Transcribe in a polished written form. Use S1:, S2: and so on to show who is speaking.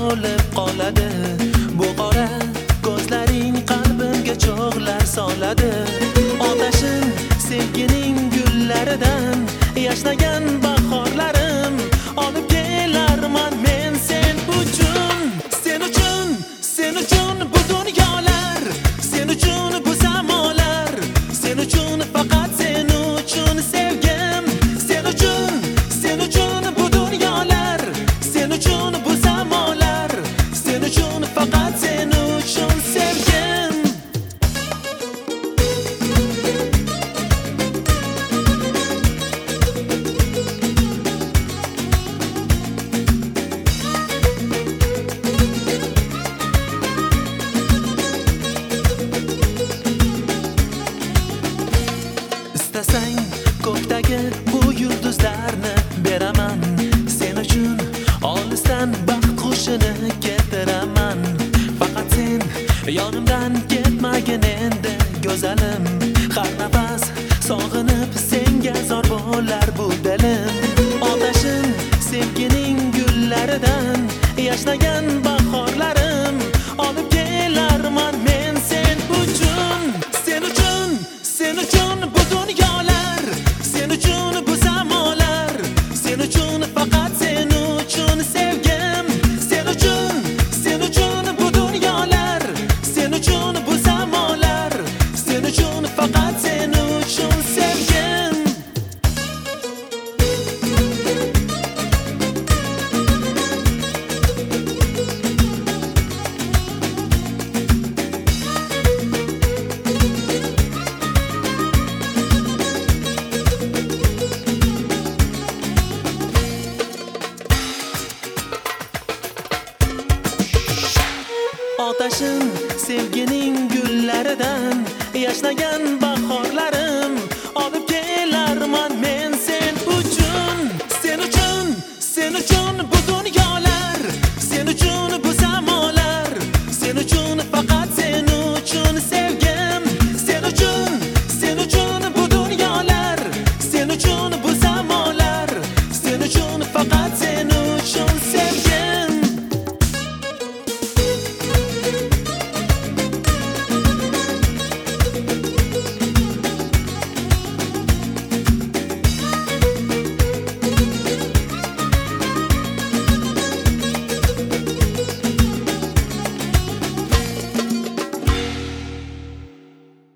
S1: bo'lib qoladi. Bu qora ko'zlaring qalbimga cho'g'lar soladi. Otashim sevgining gullaridan yashnagan bahorlarim olib kelarman men sen uchun. Sen uchun, sen uchun bu dunyolar, sen uchun bu zamonlar, sen uchun faqat sen uchun sevgim. Sen uchun, sen uchun bu dunyolar, sen uchun bu zamonlar, sen uchun faqat sen uchun sevgim. İstasang ko'kdagi bu yulduzlarni beraman sen uchun. Olisdan baxt qushini keltiraman. Faqat sen yonimdan ketmagin endi go'zalim. Har nafas sog'inib senga zor bo'lar bu dilim. Otashim sevgining gullaridan yashnagan bahorlarim olib kelarman men sen uchun. Sen uchun, sen uchun bu dunyolar, sen uchun bu zamonlar, sen uchun faqat sen uchun sevgim. Sen uchun, sen uchun bu dunyolar, sen uchun bu zamonlar, sen uchun faqat sen uchun sevgim. Otashim sevgining gullaridan yashnagan bahor